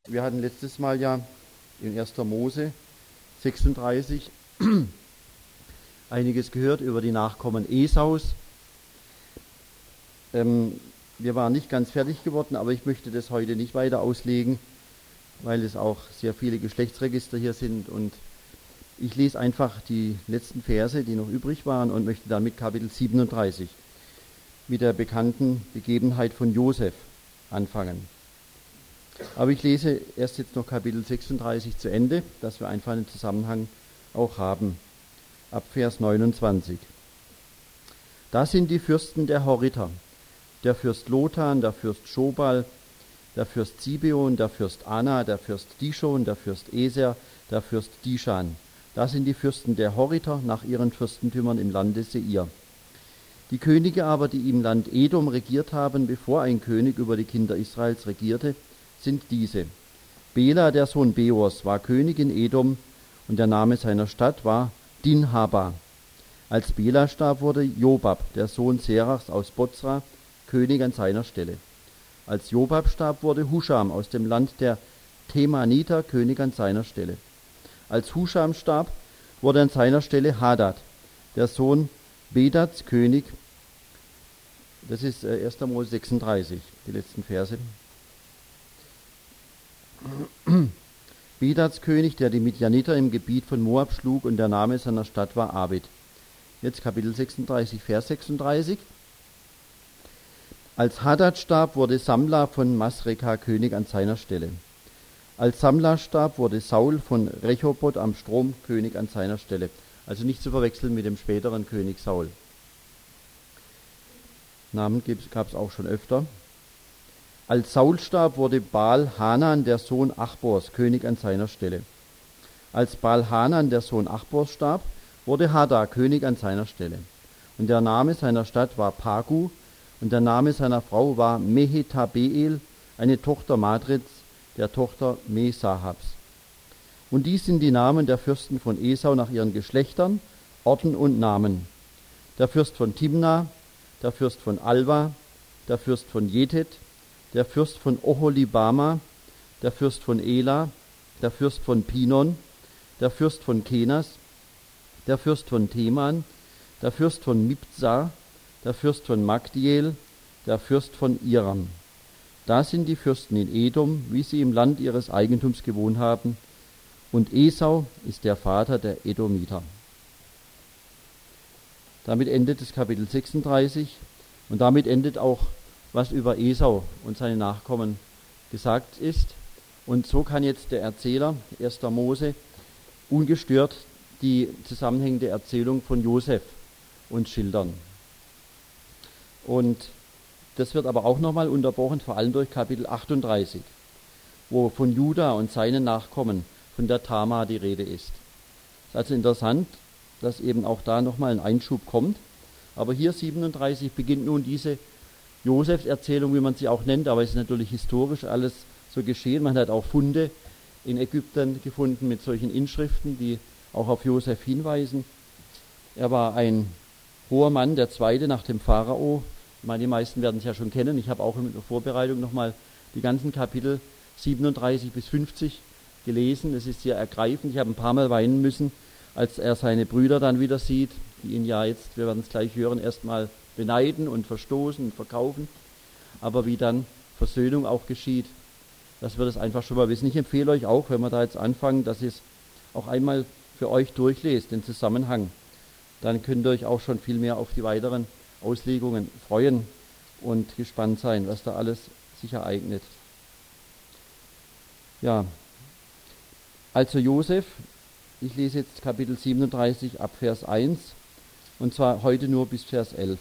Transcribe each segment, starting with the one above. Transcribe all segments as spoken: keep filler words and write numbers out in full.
Wir hatten letztes Mal ja in erster Mose sechsunddreißig einiges gehört über die Nachkommen Esaus. Ähm, wir waren nicht ganz fertig geworden, aber ich möchte das heute nicht weiter auslegen, weil es auch sehr viele Geschlechtsregister hier sind. Und ich lese einfach die letzten Verse, die noch übrig waren, und möchte dann mit Kapitel siebenunddreißig, mit der bekannten Begebenheit von Josef, anfangen. Aber ich lese erst jetzt noch Kapitel sechsunddreißig zu Ende, dass wir einfach einen Zusammenhang auch haben. Ab Vers neunundzwanzig. Das sind die Fürsten der Horiter, der Fürst Lotan, der Fürst Schobal, der Fürst Zibeon, der Fürst Ana, der Fürst Dishon, der Fürst Eser, der Fürst Dishan. Das sind die Fürsten der Horiter nach ihren Fürstentümern im Lande Seir. Die Könige aber, die im Land Edom regiert haben, bevor ein König über die Kinder Israels regierte, sind diese. Bela, der Sohn Beors, war König in Edom, und der Name seiner Stadt war Dinhaba. Als Bela starb, wurde Jobab, der Sohn Serachs aus Bozra, König an seiner Stelle. Als Jobab starb, wurde Huscham aus dem Land der Temaniter König an seiner Stelle. Als Huscham starb, wurde an seiner Stelle Hadad, der Sohn Bedats, König. Das ist erster Mose sechsunddreißig, die letzten Verse. Bedats König, der die Midjaniter im Gebiet von Moab schlug, und der Name seiner Stadt war Abid. Jetzt Kapitel sechsunddreißig, Vers sechsunddreißig. Als Hadad starb, wurde Samla von Masreka König an seiner Stelle. Als Samla starb, wurde Saul von Rechoboth am Strom König an seiner Stelle. Also nicht zu verwechseln mit dem späteren König Saul. Namen gab es auch schon öfter. Als Saul starb, wurde Baal-Hanan, der Sohn Achbors, König an seiner Stelle. Als Baal-Hanan, der Sohn Achbors, starb, wurde Hadda König an seiner Stelle. Und der Name seiner Stadt war Pagu, und der Name seiner Frau war Mehetabeel, eine Tochter Madrits, der Tochter Mesahabs. Und dies sind die Namen der Fürsten von Esau nach ihren Geschlechtern, Orten und Namen. Der Fürst von Timna, der Fürst von Alva, der Fürst von Jetet, der Fürst von Oholibama, der Fürst von Ela, der Fürst von Pinon, der Fürst von Kenas, der Fürst von Teman, der Fürst von Mibza, der Fürst von Magdiel, der Fürst von Iram. Da sind die Fürsten in Edom, wie sie im Land ihres Eigentums gewohnt haben, und Esau ist der Vater der Edomiter. Damit endet das Kapitel sechsunddreißig, und damit endet auch, was über Esau und seine Nachkommen gesagt ist. Und so kann jetzt der Erzähler, erster Mose, ungestört die zusammenhängende Erzählung von Josef uns schildern. Und das wird aber auch nochmal unterbrochen, vor allem durch Kapitel achtunddreißig, wo von Juda und seinen Nachkommen, von der Tamar die Rede ist. Es ist also interessant, dass eben auch da nochmal ein Einschub kommt. Aber hier siebenunddreißig beginnt nun diese Josefs Erzählung, wie man sie auch nennt, aber es ist natürlich historisch alles so geschehen. Man hat auch Funde in Ägypten gefunden mit solchen Inschriften, die auch auf Josef hinweisen. Er war ein hoher Mann, der zweite nach dem Pharao. Ich meine, die meisten werden es ja schon kennen. Ich habe auch in der Vorbereitung nochmal die ganzen Kapitel siebenunddreißig bis fünfzig gelesen. Es ist sehr ergreifend. Ich habe ein paar Mal weinen müssen, als er seine Brüder dann wieder sieht, die ihn ja jetzt, wir werden es gleich hören, erstmal beneiden und verstoßen und verkaufen, aber wie dann Versöhnung auch geschieht, dass wir das einfach schon mal wissen. Ich empfehle euch auch, wenn wir da jetzt anfangen, dass ihr es auch einmal für euch durchlest, den Zusammenhang. Dann könnt ihr euch auch schon viel mehr auf die weiteren Auslegungen freuen und gespannt sein, was da alles sich ereignet. Ja, also Josef, ich lese jetzt Kapitel siebenunddreißig ab Vers eins, und zwar heute nur bis Vers elf.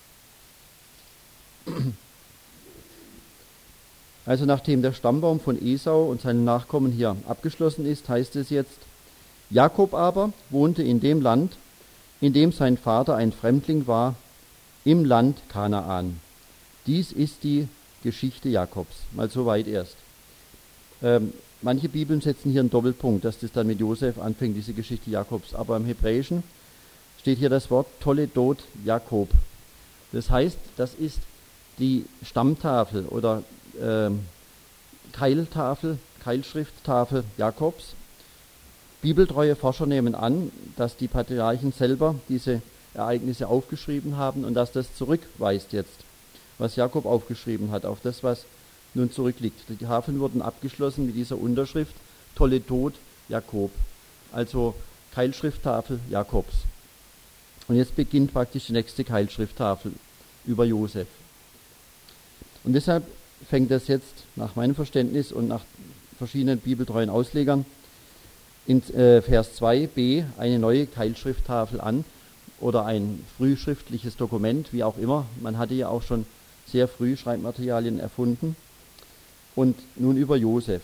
Also nachdem der Stammbaum von Esau und seinen Nachkommen hier abgeschlossen ist, heißt es jetzt: Jakob aber wohnte in dem Land, in dem sein Vater ein Fremdling war, im Land Kanaan. Dies ist die Geschichte Jakobs. Mal so weit erst. Ähm, manche Bibeln setzen hier einen Doppelpunkt, dass das dann mit Josef anfängt, diese Geschichte Jakobs. Aber im Hebräischen steht hier das Wort Toledot Jakob. Das heißt, das ist die Stammtafel oder äh, Keiltafel Keilschrifttafel Jakobs. Bibeltreue Forscher nehmen an, dass die Patriarchen selber diese Ereignisse aufgeschrieben haben und dass das zurückweist jetzt, was Jakob aufgeschrieben hat, auf das, was nun zurückliegt. Die Tafeln wurden abgeschlossen mit dieser Unterschrift Toledot Jakob, also Keilschrifttafel Jakobs. Und jetzt beginnt praktisch die nächste Keilschrifttafel über Josef. Und deshalb fängt das jetzt nach meinem Verständnis und nach verschiedenen bibeltreuen Auslegern in äh, Vers zwei b eine neue Keilschrifttafel an oder ein frühschriftliches Dokument, wie auch immer. Man hatte ja auch schon sehr früh Schreibmaterialien erfunden. Und nun über Josef.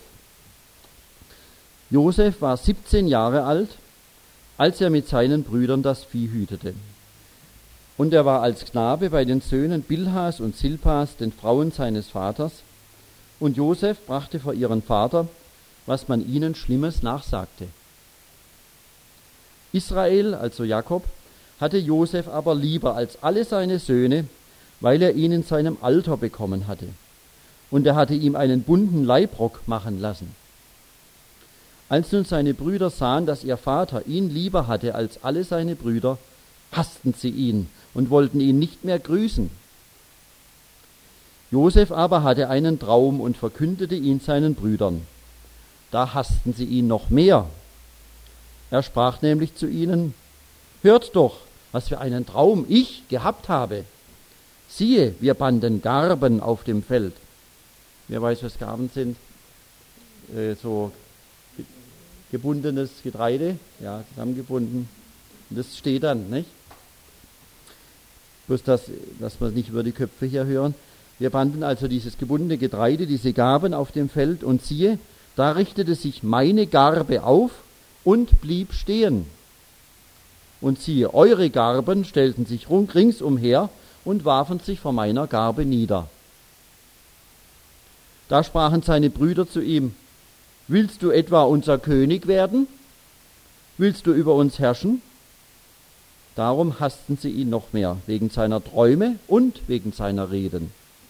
Josef war siebzehn Jahre alt, als er mit seinen Brüdern das Vieh hütete. Und er war als Knabe bei den Söhnen Bilhas und Silpas, den Frauen seines Vaters. Und Josef brachte vor ihren Vater, was man ihnen Schlimmes nachsagte. Israel, also Jakob, hatte Josef aber lieber als alle seine Söhne, weil er ihn in seinem Alter bekommen hatte. Und er hatte ihm einen bunten Leibrock machen lassen. Als nun seine Brüder sahen, dass ihr Vater ihn lieber hatte als alle seine Brüder, hassten sie ihn und wollten ihn nicht mehr grüßen. Josef aber hatte einen Traum und verkündete ihn seinen Brüdern. Da hassten sie ihn noch mehr. Er sprach nämlich zu ihnen: Hört doch, was für einen Traum ich gehabt habe. Siehe, wir banden Garben auf dem Feld. Wer weiß, was Garben sind? Äh, so gebundenes Getreide, ja, zusammengebunden. Und das steht dann, nicht? Bloß, dass, dass wir nicht über die Köpfe hier hören. Wir banden also dieses gebundene Getreide, diese Garben auf dem Feld, und siehe, da richtete sich meine Garbe auf und blieb stehen. Und siehe, eure Garben stellten sich ringsumher und warfen sich vor meiner Garbe nieder. Da sprachen seine Brüder zu ihm: Willst du etwa unser König werden? Willst du über uns herrschen? Darum hassten sie ihn noch mehr, wegen seiner Träume und wegen seiner Reden.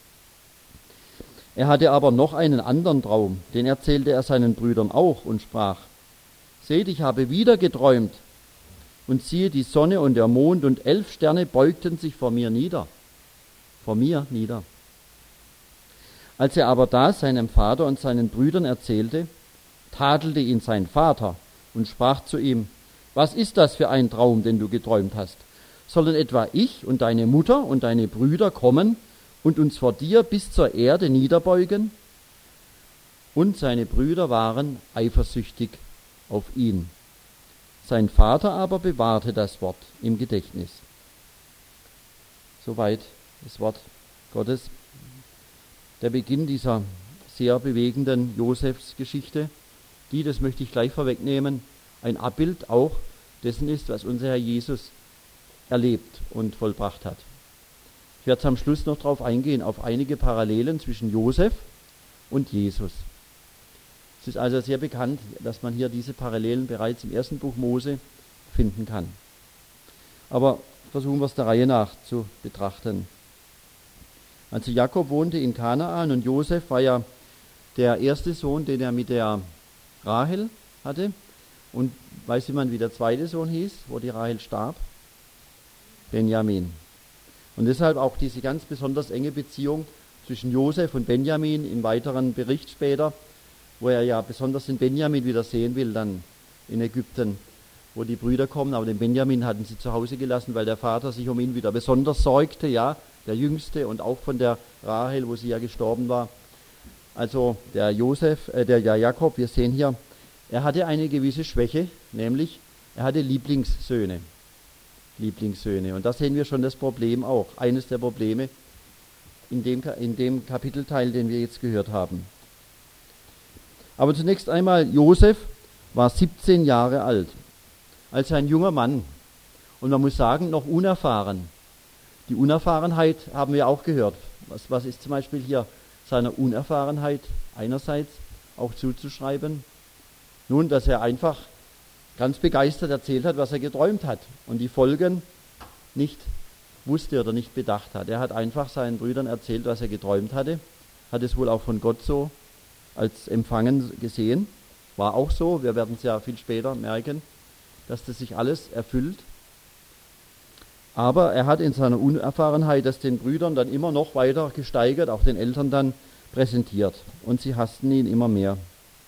Er hatte aber noch einen anderen Traum, den erzählte er seinen Brüdern auch und sprach: Seht, ich habe wieder geträumt, und siehe, die Sonne und der Mond und elf Sterne beugten sich vor mir nieder. Vor mir nieder. Als er aber das seinem Vater und seinen Brüdern erzählte, tadelte ihn sein Vater und sprach zu ihm: Was ist das für ein Traum, den du geträumt hast? Sollen etwa ich und deine Mutter und deine Brüder kommen und uns vor dir bis zur Erde niederbeugen? Und seine Brüder waren eifersüchtig auf ihn. Sein Vater aber bewahrte das Wort im Gedächtnis. Soweit das Wort Gottes. Der Beginn dieser sehr bewegenden Josefsgeschichte, die, das möchte ich gleich vorwegnehmen, ein Abbild auch dessen ist, was unser Herr Jesus erlebt und vollbracht hat. Ich werde am Schluss noch darauf eingehen, auf einige Parallelen zwischen Josef und Jesus. Es ist also sehr bekannt, dass man hier diese Parallelen bereits im ersten Buch Mose finden kann. Aber versuchen wir es der Reihe nach zu betrachten. Also Jakob wohnte in Kanaan und Josef war ja der erste Sohn, den er mit der Rahel hatte. Und weiß jemand, wie der zweite Sohn hieß, wo die Rahel starb? Benjamin. Und deshalb auch diese ganz besonders enge Beziehung zwischen Josef und Benjamin im weiteren Bericht später, wo er ja besonders den Benjamin wieder sehen will dann in Ägypten, wo die Brüder kommen, aber den Benjamin hatten sie zu Hause gelassen, weil der Vater sich um ihn wieder besonders sorgte, ja, der Jüngste, und auch von der Rahel, wo sie ja gestorben war. Also der Josef, äh, der, der Jakob, wir sehen hier, er hatte eine gewisse Schwäche, nämlich er hatte Lieblingssöhne. Lieblingssöhne. Und da sehen wir schon das Problem auch, eines der Probleme in dem, in dem Kapitelteil, den wir jetzt gehört haben. Aber zunächst einmal, Josef war siebzehn Jahre alt, als ein junger Mann. Und man muss sagen, noch unerfahren. Die Unerfahrenheit haben wir auch gehört. Was, was ist zum Beispiel hier seiner Unerfahrenheit einerseits auch zuzuschreiben? Nun, dass er einfach ganz begeistert erzählt hat, was er geträumt hat und die Folgen nicht wusste oder nicht bedacht hat. Er hat einfach seinen Brüdern erzählt, was er geträumt hatte, hat es wohl auch von Gott so als Empfangen gesehen. War auch so, wir werden es ja viel später merken, dass das sich alles erfüllt. Aber er hat in seiner Unerfahrenheit das den Brüdern dann immer noch weiter gesteigert, auch den Eltern dann präsentiert. Und sie hassten ihn immer mehr.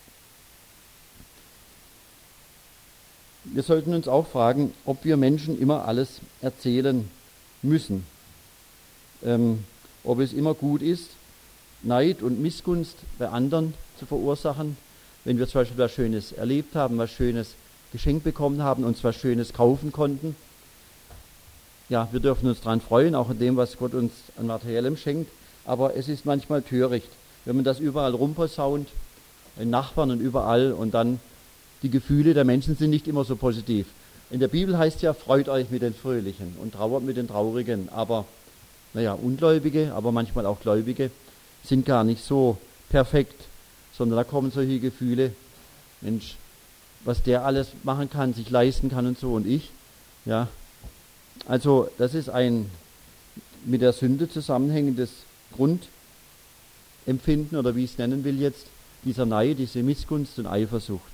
Wir sollten uns auch fragen, ob wir Menschen immer alles erzählen müssen. Ähm, ob es immer gut ist, Neid und Missgunst bei anderen zu verursachen, wenn wir zum Beispiel was Schönes erlebt haben, was Schönes geschenkt bekommen haben, uns was Schönes kaufen konnten. Ja, wir dürfen uns daran freuen, auch in dem, was Gott uns an Materiellem schenkt, aber es ist manchmal töricht, wenn man das überall rumposaunt, den Nachbarn und überall, und dann die Gefühle der Menschen sind nicht immer so positiv. In der Bibel heißt ja, freut euch mit den Fröhlichen und trauert mit den Traurigen, aber naja, Ungläubige, aber manchmal auch Gläubige sind gar nicht so perfekt, sondern da kommen solche Gefühle, Mensch, was der alles machen kann, sich leisten kann und so, und ich, ja. Also das ist ein mit der Sünde zusammenhängendes Grundempfinden, oder wie ich es nennen will jetzt, dieser Neid, diese Missgunst und Eifersucht.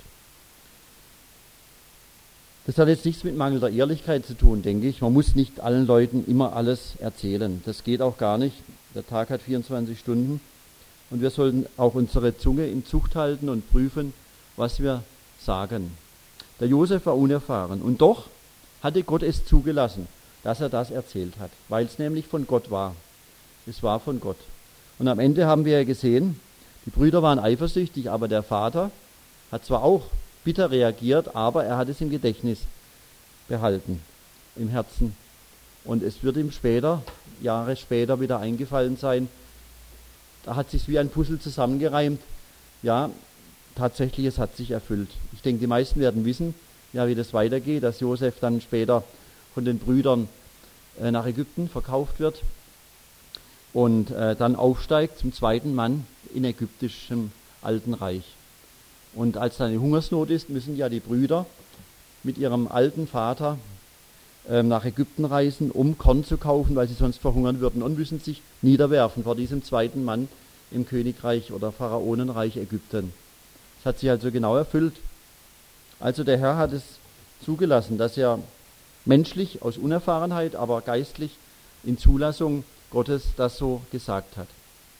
Das hat jetzt nichts mit mangelnder Ehrlichkeit zu tun, denke ich. Man muss nicht allen Leuten immer alles erzählen. Das geht auch gar nicht. Der Tag hat vierundzwanzig Stunden und wir sollten auch unsere Zunge in Zucht halten und prüfen, was wir sagen. Der Josef war unerfahren und doch hatte Gott es zugelassen, dass er das erzählt hat, weil es nämlich von Gott war. Es war von Gott. Und am Ende haben wir ja gesehen, die Brüder waren eifersüchtig, aber der Vater hat zwar auch bitter reagiert, aber er hat es im Gedächtnis behalten, im Herzen. Und es wird ihm später, Jahre später wieder eingefallen sein, da hat sich wie ein Puzzle zusammengereimt. Ja, tatsächlich, es hat sich erfüllt. Ich denke, die meisten werden wissen, ja, wie das weitergeht, dass Josef dann später von den Brüdern äh, nach Ägypten verkauft wird und äh, dann aufsteigt zum zweiten Mann in ägyptischem Alten Reich. Und als dann eine Hungersnot ist, müssen ja die Brüder mit ihrem alten Vater äh, nach Ägypten reisen, um Korn zu kaufen, weil sie sonst verhungern würden, und müssen sich niederwerfen vor diesem zweiten Mann im Königreich oder Pharaonenreich Ägypten. Das hat sich also genau erfüllt. Also der Herr hat es zugelassen, dass er menschlich aus Unerfahrenheit, aber geistlich in Zulassung Gottes das so gesagt hat.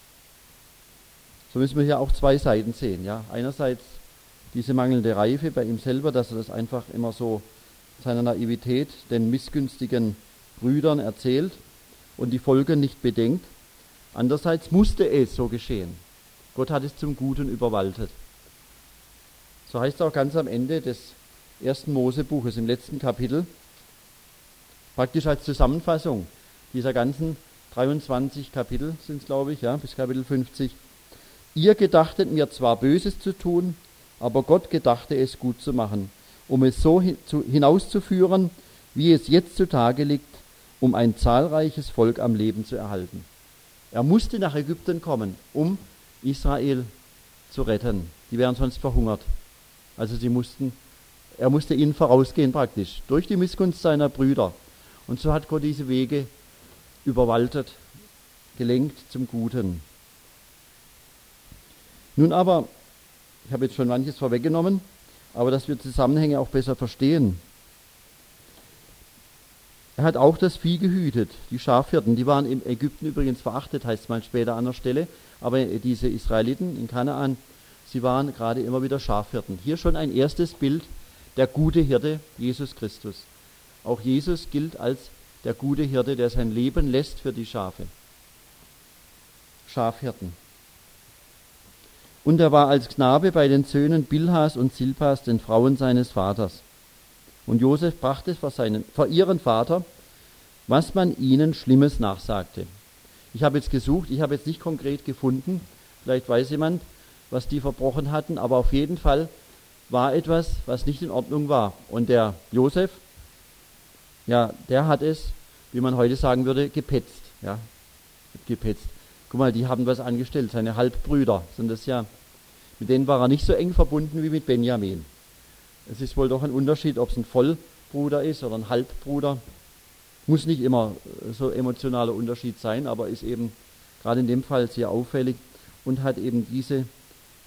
So müssen wir hier auch zwei Seiten sehen. Ja? Einerseits diese mangelnde Reife bei ihm selber, dass er das einfach immer so seiner Naivität den missgünstigen Brüdern erzählt und die Folgen nicht bedenkt. Andererseits musste es so geschehen. Gott hat es zum Guten überwaltet. So heißt es auch ganz am Ende des ersten Mosebuches, im letzten Kapitel, praktisch als Zusammenfassung dieser ganzen dreiundzwanzig Kapitel sind es, glaube ich, ja, bis Kapitel fünfzig. Ihr gedachtet mir zwar Böses zu tun, aber Gott gedachte es gut zu machen, um es so hinauszuführen, wie es jetzt zutage liegt, um ein zahlreiches Volk am Leben zu erhalten. Er musste nach Ägypten kommen, um Israel zu retten. Die wären sonst verhungert. Also sie mussten, er musste ihnen vorausgehen praktisch, durch die Missgunst seiner Brüder. Und so hat Gott diese Wege überwaltet, gelenkt zum Guten. Nun aber, ich habe jetzt schon manches vorweggenommen, aber dass wir Zusammenhänge auch besser verstehen. Er hat auch das Vieh gehütet, die Schafhirten, die waren in Ägypten übrigens verachtet, heißt es mal später an der Stelle, aber diese Israeliten in Kanaan, sie waren gerade immer wieder Schafhirten. Hier schon ein erstes Bild, der gute Hirte, Jesus Christus. Auch Jesus gilt als der gute Hirte, der sein Leben lässt für die Schafe. Schafhirten. Und er war als Knabe bei den Söhnen Bilhas und Silpas, den Frauen seines Vaters. Und Josef brachte vor, seinen, vor ihren Vater, was man ihnen Schlimmes nachsagte. Ich habe jetzt gesucht, ich habe jetzt nicht konkret gefunden, vielleicht weiß jemand, was die verbrochen hatten, aber auf jeden Fall war etwas, was nicht in Ordnung war. Und der Josef, ja, der hat es, wie man heute sagen würde, gepetzt. Ja, gepetzt. Guck mal, die haben was angestellt, seine Halbbrüder sind das ja. Mit denen war er nicht so eng verbunden wie mit Benjamin. Es ist wohl doch ein Unterschied, ob es ein Vollbruder ist oder ein Halbbruder. Muss nicht immer so emotionaler Unterschied sein, aber ist eben gerade in dem Fall sehr auffällig und hat eben diese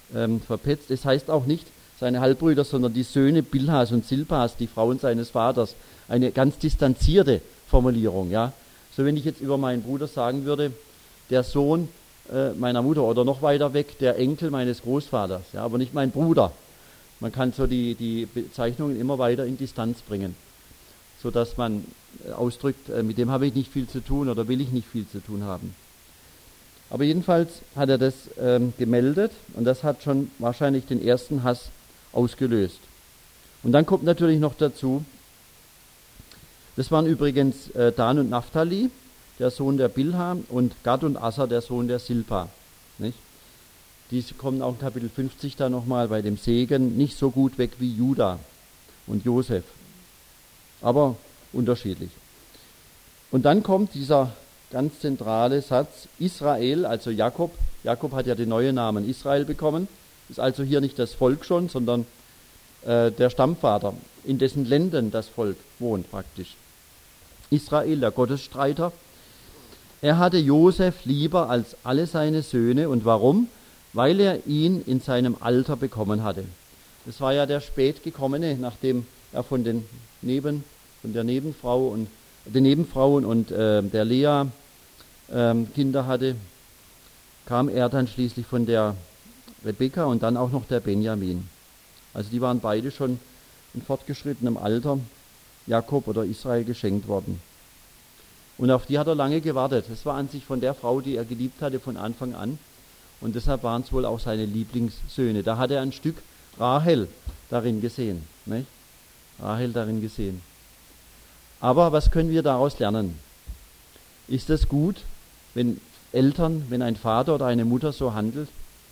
ähm, verpetzt. Es heißt auch nicht seine Halbbrüder, sondern die Söhne Bilhas und Silpas, die Frauen seines Vaters. Eine ganz distanzierte Formulierung. Ja? So, wenn ich jetzt über meinen Bruder sagen würde, der Sohn äh, meiner Mutter oder noch weiter weg, der Enkel meines Großvaters, ja, aber nicht mein Bruder. Man kann so die, die Bezeichnungen immer weiter in Distanz bringen, sodass man ausdrückt, äh, mit dem habe ich nicht viel zu tun oder will ich nicht viel zu tun haben. Aber jedenfalls hat er das ähm, gemeldet und das hat schon wahrscheinlich den ersten Hass ausgelöst. Und dann kommt natürlich noch dazu, das waren übrigens äh, Dan und Naphtali, der Sohn der Bilha, und Gad und Asser, der Sohn der Silpa. Nicht? Die kommen auch in Kapitel fünfzig da nochmal bei dem Segen nicht so gut weg wie Juda und Josef, aber unterschiedlich. Und dann kommt dieser ganz zentrale Satz, Israel, also Jakob. Jakob hat ja den neuen Namen Israel bekommen, ist also hier nicht das Volk schon, sondern äh, der Stammvater, in dessen Lenden das Volk wohnt praktisch. Israel, der Gottesstreiter. Er hatte Josef lieber als alle seine Söhne. Und warum? Weil er ihn in seinem Alter bekommen hatte. Das war ja der Spätgekommene, nachdem er von, den Neben, von der Nebenfrau und den Nebenfrauen und äh, der Lea äh, Kinder hatte, kam er dann schließlich von der Rebekka und dann auch noch der Benjamin. Also die waren beide schon in fortgeschrittenem Alter Jakob oder Israel geschenkt worden. Und auf die hat er lange gewartet. Das war an sich von der Frau, die er geliebt hatte, von Anfang an. Und deshalb waren es wohl auch seine Lieblingssöhne. Da hat er ein Stück Rahel darin gesehen. Nicht? Rahel darin gesehen. Aber was können wir daraus lernen? Ist es gut, wenn Eltern, wenn ein Vater oder eine Mutter so handelt?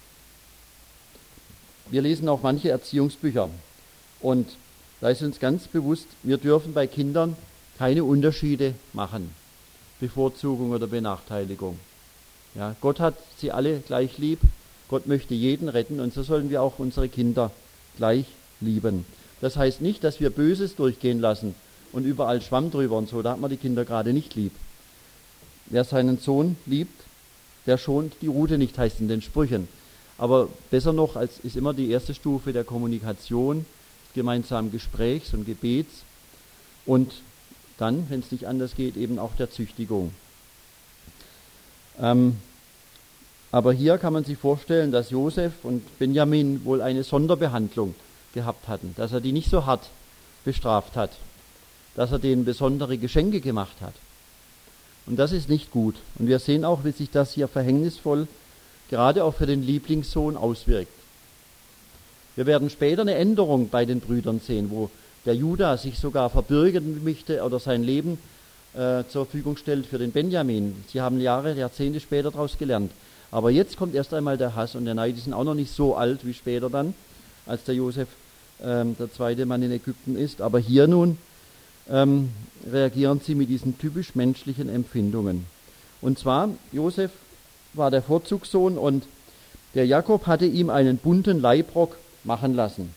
Wir lesen auch manche Erziehungsbücher. Und da ist uns ganz bewusst, wir dürfen bei Kindern keine Unterschiede machen. Bevorzugung oder Benachteiligung. Ja, Gott hat sie alle gleich lieb. Gott möchte jeden retten und so sollen wir auch unsere Kinder gleich lieben. Das heißt nicht, dass wir Böses durchgehen lassen und überall Schwamm drüber und so. Da hat man die Kinder gerade nicht lieb. Wer seinen Sohn liebt, der schont die Rute nicht, heißt in den Sprüchen. Aber besser noch als ist immer die erste Stufe der Kommunikation, gemeinsamen Gesprächs und Gebets und dann, wenn es nicht anders geht, eben auch der Züchtigung. Ähm, aber hier kann man sich vorstellen, dass Josef und Benjamin wohl eine Sonderbehandlung gehabt hatten, dass er die nicht so hart bestraft hat, dass er denen besondere Geschenke gemacht hat. Und das ist nicht gut. Und wir sehen auch, wie sich das hier verhängnisvoll gerade auch für den Lieblingssohn auswirkt. Wir werden später eine Änderung bei den Brüdern sehen, wo der Judah sich sogar verbürgen möchte oder sein Leben äh, zur Verfügung stellt für den Benjamin. Sie haben Jahre, Jahrzehnte später daraus gelernt. Aber jetzt kommt erst einmal der Hass und der Neid. Die sind auch noch nicht so alt wie später dann, als der Josef ähm, der zweite Mann in Ägypten ist. Aber hier nun ähm, reagieren sie mit diesen typisch menschlichen Empfindungen. Und zwar, Josef war der Vorzugssohn und der Jakob hatte ihm einen bunten Leibrock machen lassen.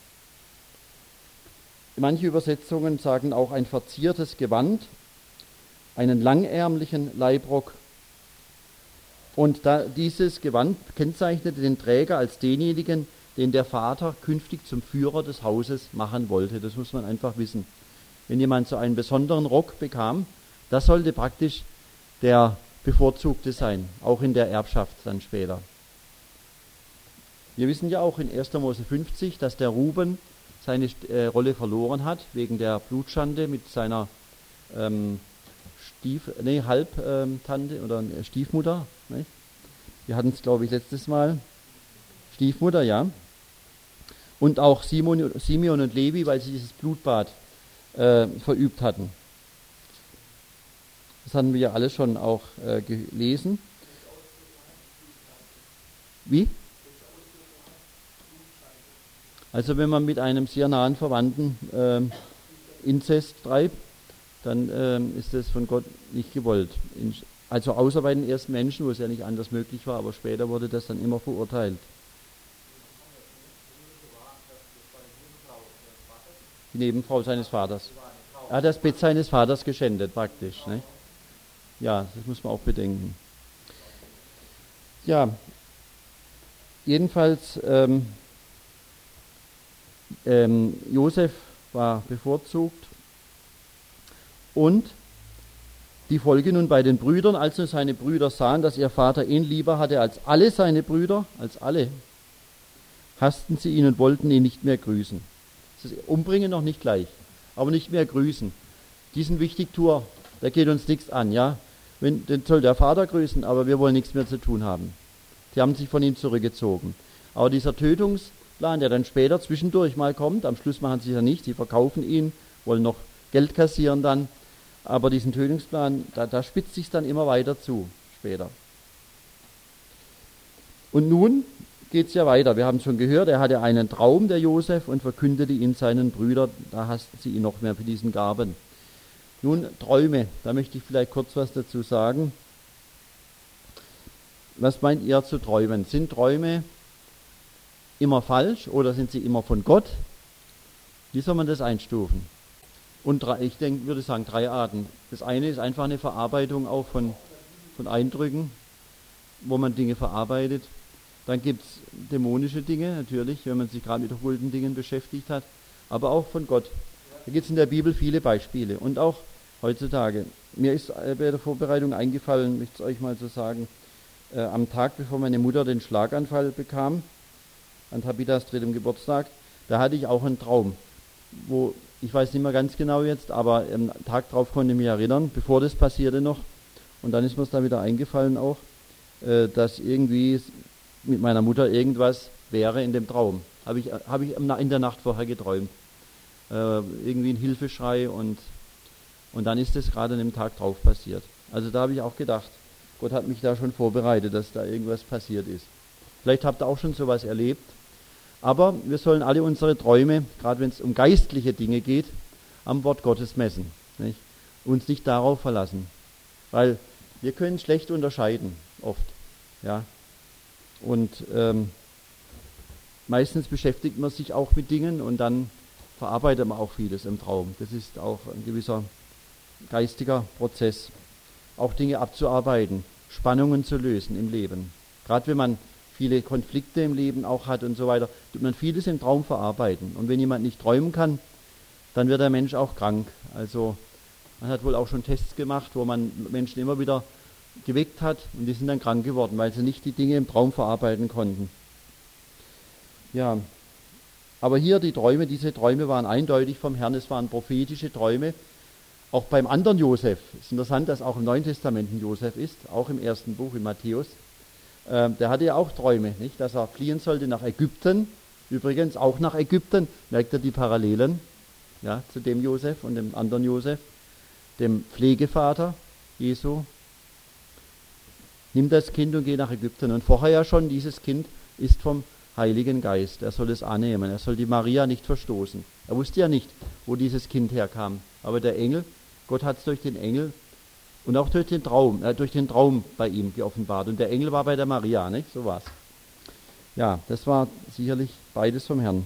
Manche Übersetzungen sagen auch ein verziertes Gewand, einen langärmlichen Leibrock. Und da dieses Gewand kennzeichnete den Träger als denjenigen, den der Vater künftig zum Führer des Hauses machen wollte. Das muss man einfach wissen. Wenn jemand so einen besonderen Rock bekam, das sollte praktisch der Bevorzugte sein, auch in der Erbschaft dann später. Wir wissen ja auch in erster Mose fünfzig, dass der Ruben seine äh, Rolle verloren hat, wegen der Blutschande mit seiner ähm, Stief, nee, Halbtante ähm, oder Stiefmutter. Ne? Wir hatten es, glaube ich, letztes Mal. Stiefmutter, ja. Und auch Simon, Simeon und Levi, weil sie dieses Blutbad äh, verübt hatten. Das hatten wir ja alle schon auch äh, gelesen. Wie? Also wenn man mit einem sehr nahen Verwandten äh, Inzest treibt, dann äh, ist das von Gott nicht gewollt. In, also außer bei den ersten Menschen, wo es ja nicht anders möglich war, aber später wurde das dann immer verurteilt. Die Nebenfrau seines Vaters. Er hat das Bett seines Vaters geschändet, praktisch. Ne? Ja, das muss man auch bedenken. Ja, jedenfalls, ähm, ähm, Josef war bevorzugt und die Folge nun bei den Brüdern, als nun seine Brüder sahen, dass ihr Vater ihn lieber hatte als alle seine Brüder, als alle, hassten sie ihn und wollten ihn nicht mehr grüßen. Das ist umbringen noch nicht gleich, aber nicht mehr grüßen. Diesen Wichtigtuer, der geht uns nichts an, ja. Wenn, den soll der Vater grüßen, aber wir wollen nichts mehr zu tun haben. Sie haben sich von ihm zurückgezogen. Aber dieser Tötungsplan, der dann später zwischendurch mal kommt, am Schluss machen sie ja nicht, sie verkaufen ihn, wollen noch Geld kassieren dann, aber diesen Tötungsplan, da, da spitzt sich dann immer weiter zu, später. Und nun geht es ja weiter. Wir haben schon gehört, er hatte einen Traum, der Josef, und verkündete ihn seinen Brüdern, da hassten sie ihn noch mehr für diesen Gaben. Nun, Träume, da möchte ich vielleicht kurz was dazu sagen. Was meint ihr zu träumen? Sind Träume immer falsch oder sind sie immer von Gott? Wie soll man das einstufen? Und drei, ich denke, würde sagen, drei Arten. Das eine ist einfach eine Verarbeitung auch von, von Eindrücken, wo man Dinge verarbeitet. Dann gibt es dämonische Dinge, natürlich, wenn man sich gerade mit okkulten Dingen beschäftigt hat, aber auch von Gott. Da gibt es in der Bibel viele Beispiele und auch heutzutage. Mir ist bei der Vorbereitung eingefallen, möchte es euch mal so sagen, äh, am Tag, bevor meine Mutter den Schlaganfall bekam, an Tabitas drittem Geburtstag, da hatte ich auch einen Traum, wo, ich weiß nicht mehr ganz genau jetzt, aber am Tag darauf konnte ich mich erinnern, bevor das passierte noch, und dann ist mir es da wieder eingefallen auch, äh, dass irgendwie mit meiner Mutter irgendwas wäre in dem Traum. Habe ich, hab ich in der Nacht vorher geträumt. Äh, irgendwie ein Hilfeschrei und, und dann ist das gerade an dem Tag drauf passiert. Also da habe ich auch gedacht, Gott hat mich da schon vorbereitet, dass da irgendwas passiert ist. Vielleicht habt ihr auch schon sowas erlebt. Aber wir sollen alle unsere Träume, gerade wenn es um geistliche Dinge geht, am Wort Gottes messen. Nicht? Uns nicht darauf verlassen. Weil wir können schlecht unterscheiden, oft. Ja. Und ähm, meistens beschäftigt man sich auch mit Dingen und dann verarbeitet man auch vieles im Traum. Das ist auch ein gewisser geistiger Prozess. Auch Dinge abzuarbeiten, Spannungen zu lösen im Leben. Gerade wenn man viele Konflikte im Leben auch hat und so weiter, tut man vieles im Traum verarbeiten. Und wenn jemand nicht träumen kann, dann wird der Mensch auch krank. Also man hat wohl auch schon Tests gemacht, wo man Menschen immer wieder geweckt hat und die sind dann krank geworden, weil sie nicht die Dinge im Traum verarbeiten konnten. Ja, aber hier die Träume, diese Träume waren eindeutig vom Herrn, es waren prophetische Träume. Auch beim anderen Josef, es ist interessant, dass auch im Neuen Testament ein Josef ist, auch im ersten Buch in Matthäus. Ähm, der hatte ja auch Träume, nicht, dass er fliehen sollte nach Ägypten, übrigens auch nach Ägypten, merkt ihr die Parallelen, ja, zu dem Josef und dem anderen Josef, dem Pflegevater Jesu. Nimm das Kind und geh nach Ägypten. Und vorher ja schon, dieses Kind ist vom Heiligen Geist. Er soll es annehmen. Er soll die Maria nicht verstoßen. Er wusste ja nicht, wo dieses Kind herkam. Aber der Engel, Gott hat es durch den Engel und auch durch den Traum, äh, durch den Traum bei ihm geoffenbart. Und der Engel war bei der Maria, nicht? So war's. Ja, das war sicherlich beides vom Herrn.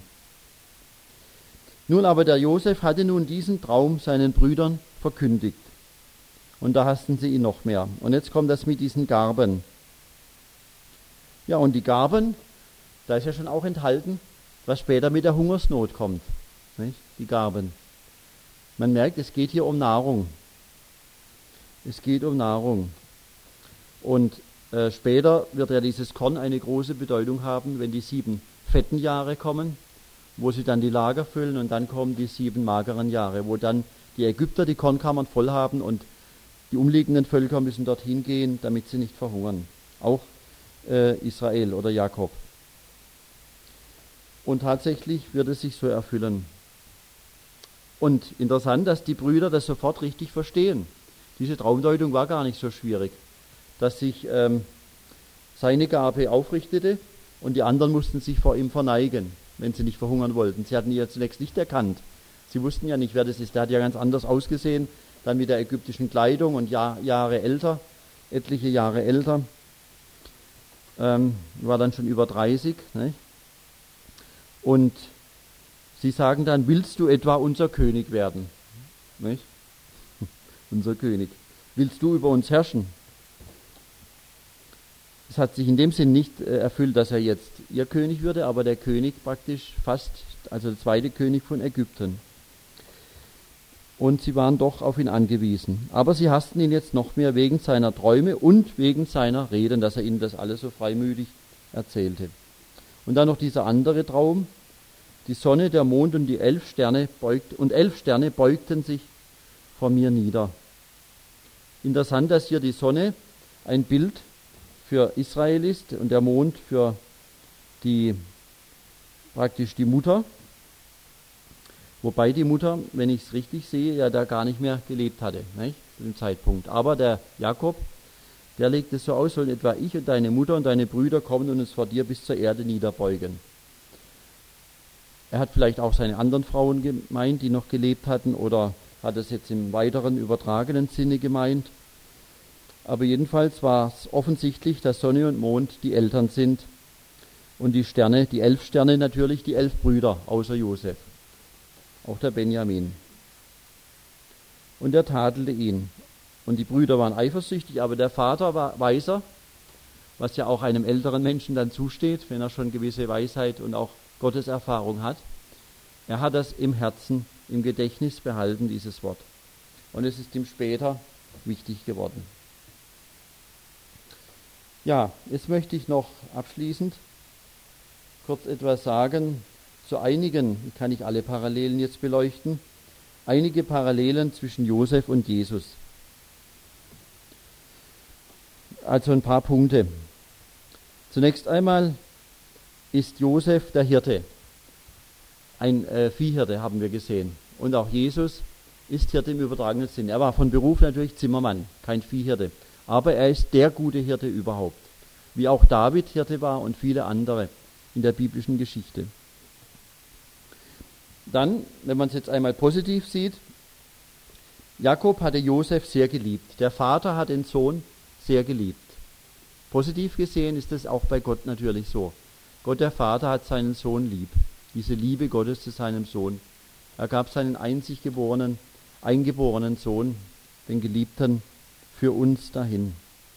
Nun aber der Josef hatte nun diesen Traum seinen Brüdern verkündigt. Und da hassten sie ihn noch mehr. Und jetzt kommt das mit diesen Garben. Ja, und die Garben, da ist ja schon auch enthalten, was später mit der Hungersnot kommt. Nicht? Die Garben. Man merkt, es geht hier um Nahrung. Es geht um Nahrung. Und äh, später wird ja dieses Korn eine große Bedeutung haben, wenn die sieben fetten Jahre kommen, wo sie dann die Lager füllen, und dann kommen die sieben mageren Jahre, wo dann die Ägypter die Kornkammern voll haben und die umliegenden Völker müssen dorthin gehen, damit sie nicht verhungern. Auch äh, Israel oder Jakob. Und tatsächlich wird es sich so erfüllen. Und interessant, dass die Brüder das sofort richtig verstehen. Diese Traumdeutung war gar nicht so schwierig. Dass sich ähm, seine Gabe aufrichtete und die anderen mussten sich vor ihm verneigen, wenn sie nicht verhungern wollten. Sie hatten ihn ja zunächst nicht erkannt. Sie wussten ja nicht, wer das ist. Der hat ja ganz anders ausgesehen, dann mit der ägyptischen Kleidung und Jahr, Jahre älter, etliche Jahre älter. Ähm, war dann schon über dreißig. Nicht? Und sie sagen dann, willst du etwa unser König werden? Nicht? Unser König. Willst du über uns herrschen? es hat sich in dem Sinn nicht äh, erfüllt, dass er jetzt ihr König würde, aber der König praktisch fast, also der zweite König von Ägypten. Und sie waren doch auf ihn angewiesen. Aber sie hassten ihn jetzt noch mehr wegen seiner Träume und wegen seiner Reden, dass er ihnen das alles so freimütig erzählte. Und dann noch dieser andere Traum: Die Sonne, der Mond und die elf Sterne beugt, und elf Sterne beugten sich vor mir nieder. Interessant, dass hier die Sonne ein Bild für Israel ist und der Mond für die, praktisch die Mutter. Wobei die Mutter, wenn ich es richtig sehe, ja da gar nicht mehr gelebt hatte, nicht, zu dem Zeitpunkt. Aber der Jakob, der legt es so aus, sollen etwa ich und deine Mutter und deine Brüder kommen und uns vor dir bis zur Erde niederbeugen. Er hat vielleicht auch seine anderen Frauen gemeint, die noch gelebt hatten, oder hat es jetzt im weiteren übertragenen Sinne gemeint. Aber jedenfalls war es offensichtlich, dass Sonne und Mond die Eltern sind und die Sterne, die elf Sterne natürlich, die elf Brüder außer Josef, auch der Benjamin. Und er tadelte ihn. Und die Brüder waren eifersüchtig, aber der Vater war weiser, was ja auch einem älteren Menschen dann zusteht, wenn er schon gewisse Weisheit und auch Gotteserfahrung hat. Er hat das im Herzen, im Gedächtnis behalten, dieses Wort. Und es ist ihm später wichtig geworden. Ja, jetzt möchte ich noch abschließend kurz etwas sagen zu einigen, ich kann nicht alle Parallelen jetzt beleuchten, einige Parallelen zwischen Josef und Jesus. Also ein paar Punkte. Zunächst einmal ist Josef der Hirte, ein äh, Viehhirte haben wir gesehen. Und auch Jesus ist Hirte im übertragenen Sinn. Er war von Beruf natürlich Zimmermann, kein Viehhirte. Aber er ist der gute Hirte überhaupt. Wie auch David Hirte war und viele andere in der biblischen Geschichte. Dann, wenn man es jetzt einmal positiv sieht, Jakob hatte Josef sehr geliebt. Der Vater hat den Sohn sehr geliebt. Positiv gesehen ist es auch bei Gott natürlich so. Gott, der Vater, hat seinen Sohn lieb. Diese Liebe Gottes zu seinem Sohn. Er gab seinen einzig geborenen, eingeborenen Sohn, den Geliebten, für uns dahin.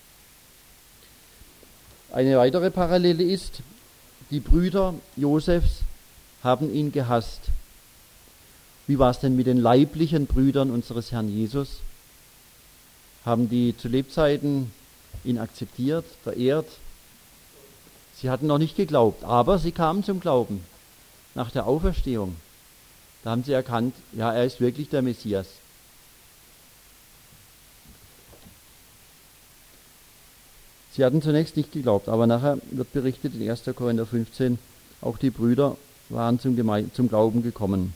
Eine weitere Parallele ist, die Brüder Josefs haben ihn gehasst. Wie war es denn mit den leiblichen Brüdern unseres Herrn Jesus? Haben die zu Lebzeiten ihn akzeptiert, verehrt? Sie hatten noch nicht geglaubt, aber sie kamen zum Glauben nach der Auferstehung. Da haben sie erkannt, ja, er ist wirklich der Messias. Sie hatten zunächst nicht geglaubt, aber nachher wird berichtet in erster Korinther fünfzehn, auch die Brüder waren zum, Geme- zum Glauben gekommen.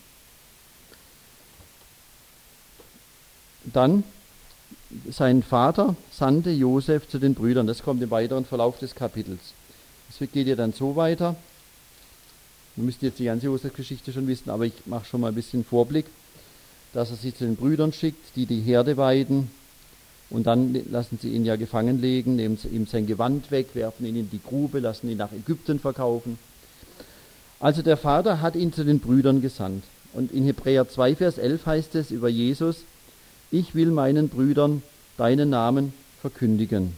Dann, sein Vater sandte Josef zu den Brüdern. Das kommt im weiteren Verlauf des Kapitels. Es geht ja dann so weiter. Wir müssen jetzt die ganze Josef-Geschichte schon wissen, aber ich mache schon mal ein bisschen Vorblick, dass er sie zu den Brüdern schickt, die die Herde weiden. Und dann lassen sie ihn ja gefangen legen, nehmen sie ihm sein Gewand weg, werfen ihn in die Grube, lassen ihn nach Ägypten verkaufen. Also der Vater hat ihn zu den Brüdern gesandt. Und in Hebräer zwei, Vers elf heißt es über Jesus: Ich will meinen Brüdern deinen Namen verkündigen.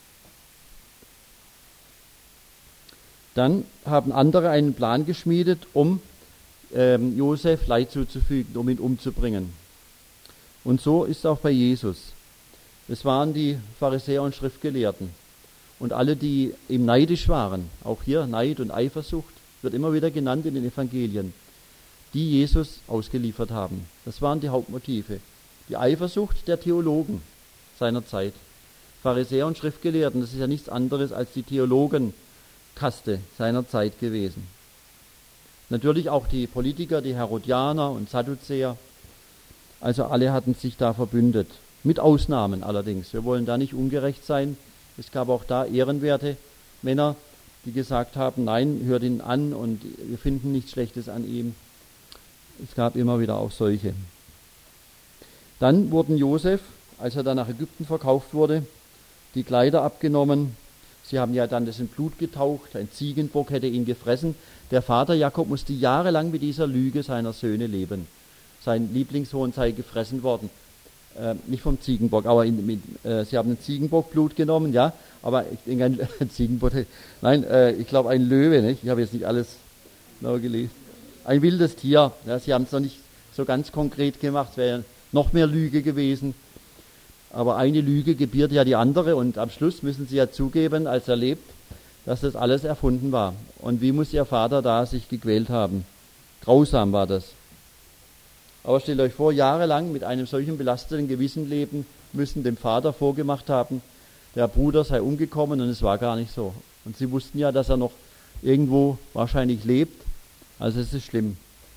Dann haben andere einen Plan geschmiedet, um ähm, Josef Leid zuzufügen, um ihn umzubringen. Und so ist auch bei Jesus. Es waren die Pharisäer und Schriftgelehrten und alle, die ihm neidisch waren. Auch hier Neid und Eifersucht wird immer wieder genannt in den Evangelien, die Jesus ausgeliefert haben. Das waren die Hauptmotive. Die Eifersucht der Theologen seiner Zeit. Pharisäer und Schriftgelehrten, das ist ja nichts anderes als die Theologenkaste seiner Zeit gewesen. Natürlich auch die Politiker, die Herodianer und Sadduzäer. Also alle hatten sich da verbündet. Mit Ausnahmen allerdings. Wir wollen da nicht ungerecht sein. Es gab auch da ehrenwerte Männer, die gesagt haben, nein, hört ihn an und wir finden nichts Schlechtes an ihm. Es gab immer wieder auch solche. Dann wurden Josef, als er dann nach Ägypten verkauft wurde, die Kleider abgenommen. Sie haben ja dann das in Blut getaucht, ein Ziegenbock hätte ihn gefressen. Der Vater Jakob musste jahrelang mit dieser Lüge seiner Söhne leben. Sein Lieblingssohn sei gefressen worden. äh, nicht vom Ziegenbock, aber in, mit, äh, sie haben ein Ziegenbockblut genommen, ja, aber ich denke ein, ein Ziegenbock, nein, äh, ich glaube ein Löwe, nicht? Ich habe jetzt nicht alles genau gelesen. Ein wildes Tier, ja, sie haben es noch nicht so ganz konkret gemacht, wäre noch mehr Lüge gewesen. Aber eine Lüge gebiert ja die andere und am Schluss müssen sie ja zugeben, als er lebt, dass das alles erfunden war. Und wie muss ihr Vater da sich gequält haben? Grausam war das. Aber stellt euch vor, jahrelang mit einem solchen belasteten Gewissen leben müssen, dem Vater vorgemacht haben, der Bruder sei umgekommen und es war gar nicht so. Und sie wussten ja, dass er noch irgendwo wahrscheinlich lebt. Also es ist schlimm.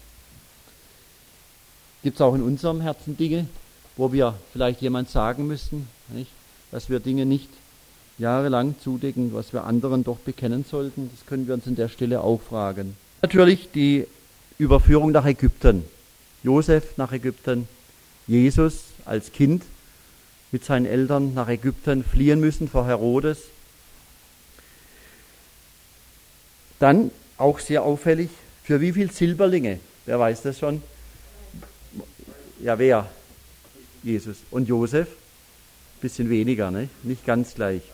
Gibt es auch in unserem Herzen Dinge, wo wir vielleicht jemand sagen müssten, nicht? Dass wir Dinge nicht jahrelang zudecken, was wir anderen doch bekennen sollten? Das können wir uns an der Stelle auch fragen. Natürlich die Überführung nach Ägypten. Josef nach Ägypten, Jesus als Kind mit seinen Eltern nach Ägypten fliehen müssen vor Herodes. Dann auch sehr auffällig, für wie viel Silberlinge? Wer weiß das schon? Ja, wer? Jesus. Und Josef? Bisschen weniger, ne? Nicht ganz gleich.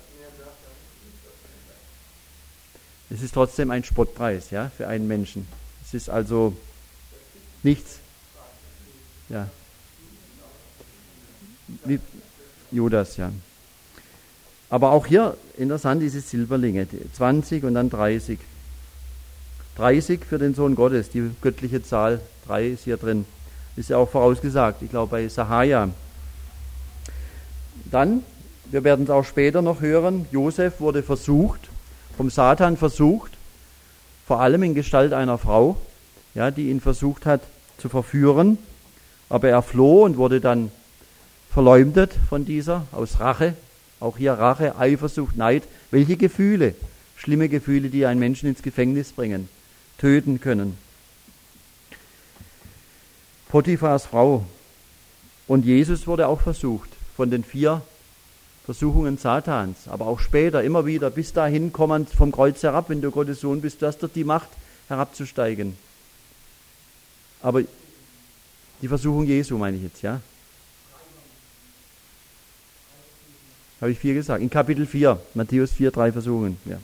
Es ist trotzdem ein Spottpreis, ja, für einen Menschen. Es ist also nichts. Ja. Wie Judas, ja. Aber auch hier interessant diese Silberlinge, zwanzig und dann dreißig. dreißig für den Sohn Gottes, die göttliche Zahl, drei ist hier drin. Ist ja auch vorausgesagt, ich glaube bei Sahaja. Dann, wir werden es auch später noch hören, Josef wurde versucht, vom Satan versucht, vor allem in Gestalt einer Frau, ja, die ihn versucht hat zu verführen, aber er floh und wurde dann verleumdet von dieser, aus Rache, auch hier Rache, Eifersucht, Neid. Welche Gefühle, schlimme Gefühle, die einen Menschen ins Gefängnis bringen, töten können. Potiphars Frau. Und Jesus wurde auch versucht von den vier Versuchungen Satans, aber auch später immer wieder, bis dahin kommend vom Kreuz herab, wenn du Gottes Sohn bist, du hast doch die Macht, herabzusteigen. Aber die Versuchung Jesu meine ich jetzt, ja? Habe ich vier gesagt? In Kapitel vier, Matthäus vier, drei Versuchungen, ja.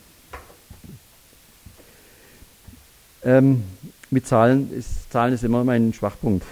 Ähm, mit Zahlen ist, Zahlen ist immer mein Schwachpunkt.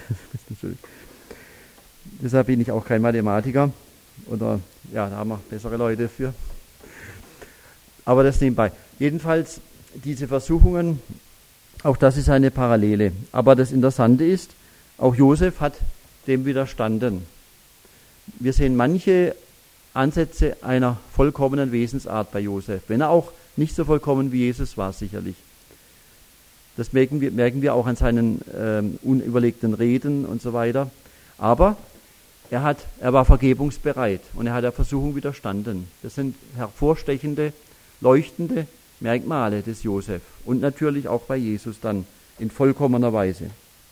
Deshalb bin ich auch kein Mathematiker. Oder, ja, da haben wir bessere Leute für. Aber das nebenbei. Jedenfalls, diese Versuchungen, auch das ist eine Parallele. Aber das Interessante ist, auch Josef hat dem widerstanden. Wir sehen manche Ansätze einer vollkommenen Wesensart bei Josef, wenn er auch nicht so vollkommen wie Jesus war, sicherlich. Das merken wir, merken wir auch an seinen ähm, unüberlegten Reden und so weiter. Aber er, hat, er war vergebungsbereit und er hat der Versuchung widerstanden. Das sind hervorstechende, leuchtende Merkmale des Josef und natürlich auch bei Jesus dann in vollkommener Weise.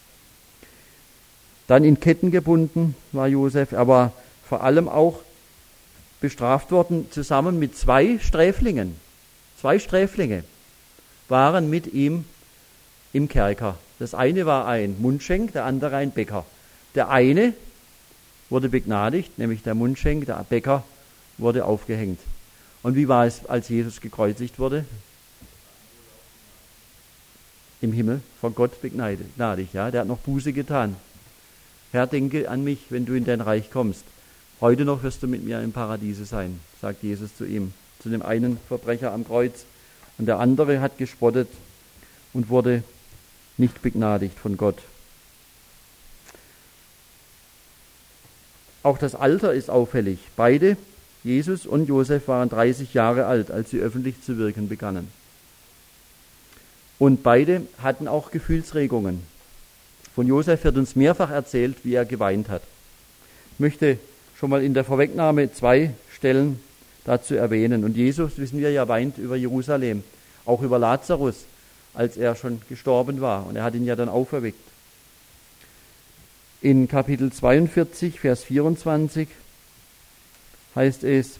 Dann in Ketten gebunden war Josef, aber vor allem auch bestraft worden zusammen mit zwei Sträflingen. Zwei Sträflinge waren mit ihm im Kerker. Das eine war ein Mundschenk, der andere ein Bäcker. Der eine wurde begnadigt, nämlich der Mundschenk, der Bäcker wurde aufgehängt. Und wie war es, als Jesus gekreuzigt wurde? Im Himmel, von Gott begnadigt, ja, der hat noch Buße getan. Herr, denke an mich, wenn du in dein Reich kommst. Heute noch wirst du mit mir im Paradiese sein, sagt Jesus zu ihm, zu dem einen Verbrecher am Kreuz. Und der andere hat gespottet und wurde nicht begnadigt von Gott. Auch das Alter ist auffällig. Beide, Jesus und Josef, waren dreißig Jahre alt, als sie öffentlich zu wirken begannen. Und beide hatten auch Gefühlsregungen. Von Josef wird uns mehrfach erzählt, wie er geweint hat. Ich möchte schon mal in der Vorwegnahme zwei Stellen dazu erwähnen. Und Jesus, wissen wir ja, weint über Jerusalem, auch über Lazarus, als er schon gestorben war. Und er hat ihn ja dann auferweckt. In Kapitel zweiundvierzig, Vers vierundzwanzig heißt es,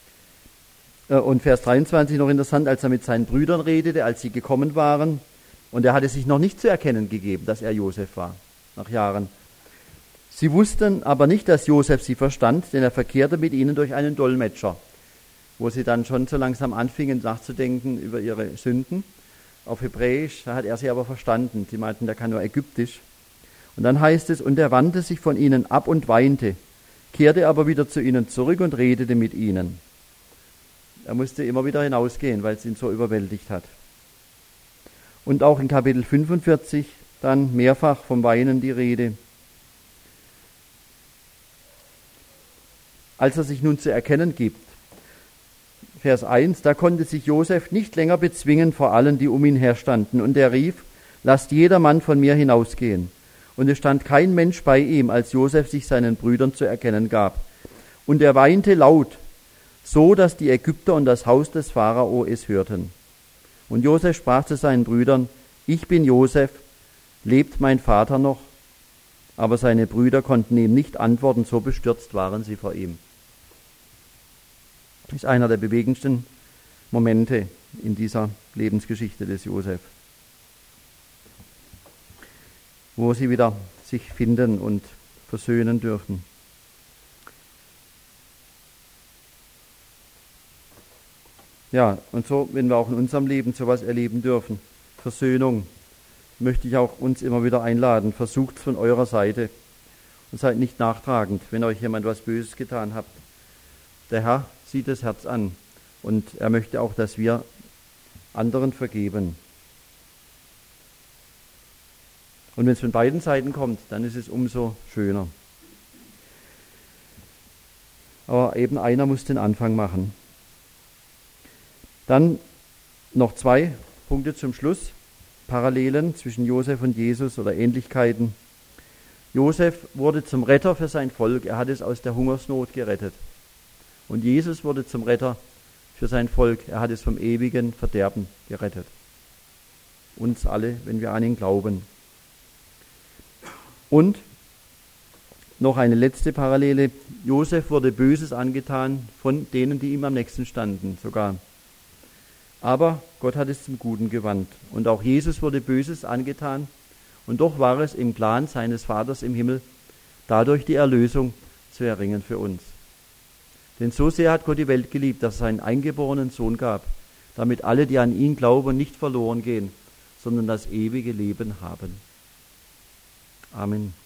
und Vers dreiundzwanzig noch interessant, als er mit seinen Brüdern redete, als sie gekommen waren, Und er hatte sich noch nicht zu erkennen gegeben, dass er Josef war, nach Jahren. Sie wussten aber nicht, dass Josef sie verstand, denn er verkehrte mit ihnen durch einen Dolmetscher, wo sie dann schon so langsam anfingen nachzudenken über ihre Sünden. Auf Hebräisch, da hat er sie aber verstanden. Sie meinten, der kann nur Ägyptisch. Und dann heißt es, und er wandte sich von ihnen ab und weinte, kehrte aber wieder zu ihnen zurück und redete mit ihnen. Er musste immer wieder hinausgehen, weil es ihn so überwältigt hat. Und auch in Kapitel fünfundvierzig dann mehrfach vom Weinen die Rede. Als er sich nun zu erkennen gibt, Vers eins, da konnte sich Josef nicht länger bezwingen vor allen, die um ihn herstanden. Und er rief, lasst jedermann von mir hinausgehen. Und es stand kein Mensch bei ihm, als Josef sich seinen Brüdern zu erkennen gab. Und er weinte laut, so dass die Ägypter und das Haus des Pharao es hörten. Und Josef sprach zu seinen Brüdern, ich bin Josef, lebt mein Vater noch? Aber seine Brüder konnten ihm nicht antworten, so bestürzt waren sie vor ihm. Das ist einer der bewegendsten Momente in dieser Lebensgeschichte des Josef, wo sie wieder sich finden und versöhnen dürfen. Ja, und so, wenn wir auch in unserem Leben sowas erleben dürfen, Versöhnung, möchte ich auch uns immer wieder einladen. Versucht es von eurer Seite und seid nicht nachtragend, wenn euch jemand was Böses getan hat. Der Herr sieht das Herz an und er möchte auch, dass wir anderen vergeben. Und wenn es von beiden Seiten kommt, dann ist es umso schöner. Aber eben einer muss den Anfang machen. Dann noch zwei Punkte zum Schluss. Parallelen zwischen Josef und Jesus oder Ähnlichkeiten. Josef wurde zum Retter für sein Volk. Er hat es aus der Hungersnot gerettet. Und Jesus wurde zum Retter für sein Volk. Er hat es vom ewigen Verderben gerettet. Uns alle, wenn wir an ihn glauben. Und noch eine letzte Parallele. Josef wurde Böses angetan von denen, die ihm am nächsten standen, sogar. Aber Gott hat es zum Guten gewandt. Und auch Jesus wurde Böses angetan. Und doch war es im Plan seines Vaters im Himmel, dadurch die Erlösung zu erringen für uns. Denn so sehr hat Gott die Welt geliebt, dass er seinen eingeborenen Sohn gab, damit alle, die an ihn glauben, nicht verloren gehen, sondern das ewige Leben haben. Amen.